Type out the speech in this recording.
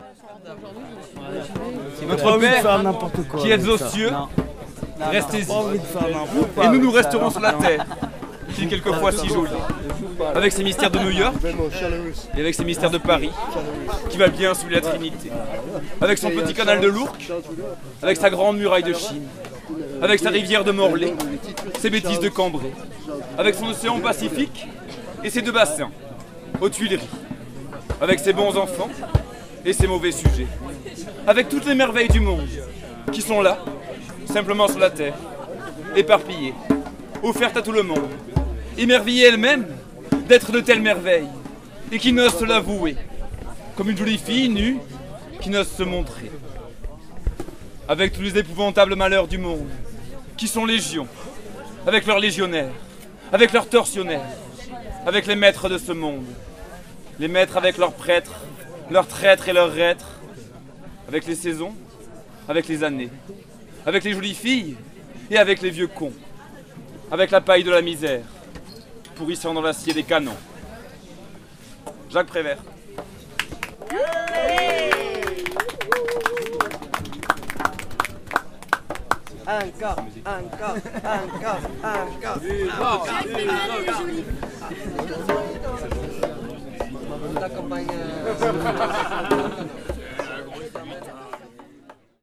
Notre Père, qui êtes aux cieux, restez-y. Et nous resterons sur la terre, qui est quelquefois si jolie, avec ses mystères de New York et avec ses mystères de Paris, qui va bien sous la Trinité, avec son petit canal de l'Ourcq, avec sa grande muraille de Chine, avec sa rivière de Morlaix, ses bêtises de Cambrai, avec son océan Pacifique et ses deux bassins, aux Tuileries, avec ses bons enfants et ses mauvais sujets, avec toutes les merveilles du monde, qui sont là, simplement sur la terre, éparpillées, offertes à tout le monde, émerveillées elles-mêmes d'être de telles merveilles, et qui n'osent se l'avouer, comme une jolie fille nue qui n'ose se montrer. Avec tous les épouvantables malheurs du monde, qui sont légions, avec leurs légionnaires, avec leurs tortionnaires, avec les maîtres de ce monde, les maîtres avec leurs prêtres, leurs traîtres et leurs reîtres, avec les saisons, avec les années, avec les jolies filles et avec les vieux cons, avec la paille de la misère, pourrissant dans l'acier des canons. Jacques Prévert. Encore. La campagne.